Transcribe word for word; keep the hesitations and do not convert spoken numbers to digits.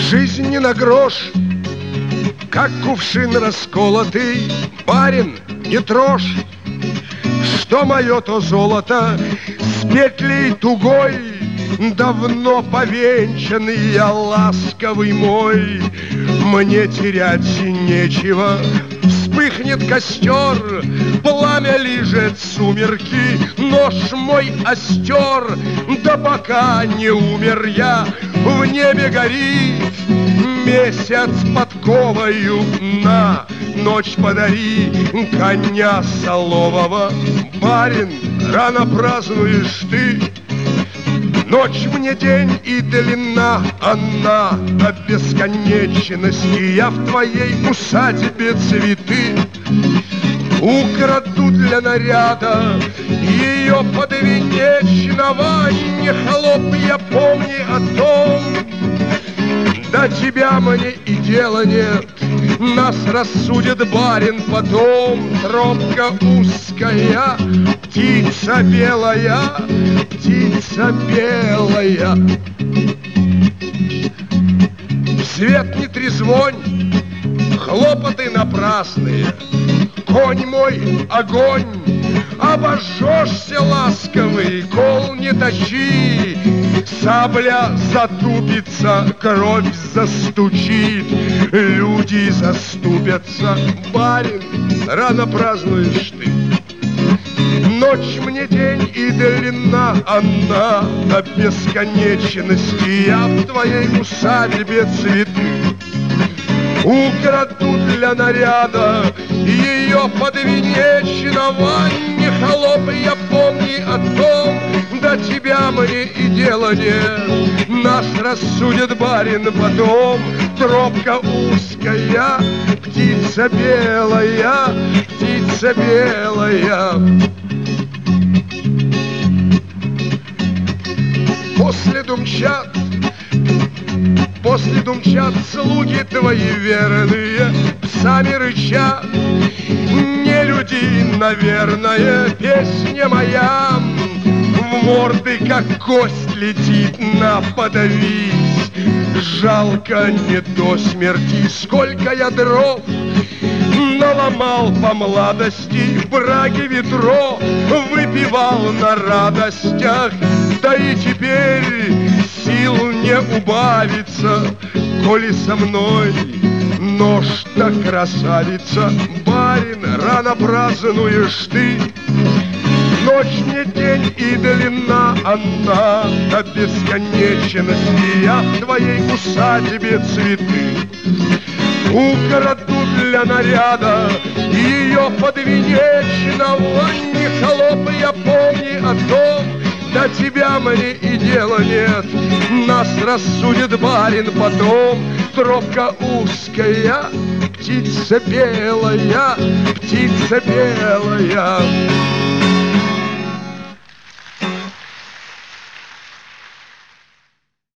Жизнь не на грош, как кувшин расколотый. Барин, не трожь, что мое, то золото, с петлей тугой. Давно повенчанный я, ласковый мой, мне терять нечего. Вспыхнет костер, пламя лижет сумерки, нож мой остер, да пока не умер я, в небе горит месяц подковою. На ночь подари коня солового. Барин, рано празднуешь ты. Ночь мне день и длина, она до бесконечности. Я в твоей усадьбе цветы украду для наряда ее подвенечного. Не холоп, я помни о том, до тебя мне и дела нет. Нас рассудит барин потом. Тропка узкая, птица белая, птица белая. Свет не трезвонь, хлопоты напрасные. Конь мой, огонь, обожжешься, ласковый, кол не точи. Сабля затупится, кровь застучит, люди заступятся. Барин, рано празднуешь ты. Ночь мне день и длина, она до бесконечности. Я в твоей усадьбе цветы украду для наряда ее подвенечного. Не холоп, я помни о том, до тебя мне и дела нет. Нас рассудит барин потом. Тропка узкая, птица белая, птица белая. После думчат, после думчат слуги твои верные, псами рычат. Не люди, наверное, песня моя в морды, как кость летит, на подавись. Жалко не до смерти, сколько я дров наломал по младости, в браге ветро выпивал на радостях. Да и теперь сил не убавится, коли со мной нож-то красавица. Барин, рано празднуешь ты. Ночь мне день и длина, она до бесконечности. Я в твоей усадьбе цветы украду для наряда ее подвенечного. Не холоп, я помни о том, до тебя мне и дела нет. Нас рассудит барин потом. Тропка узкая, птица белая, птица белая.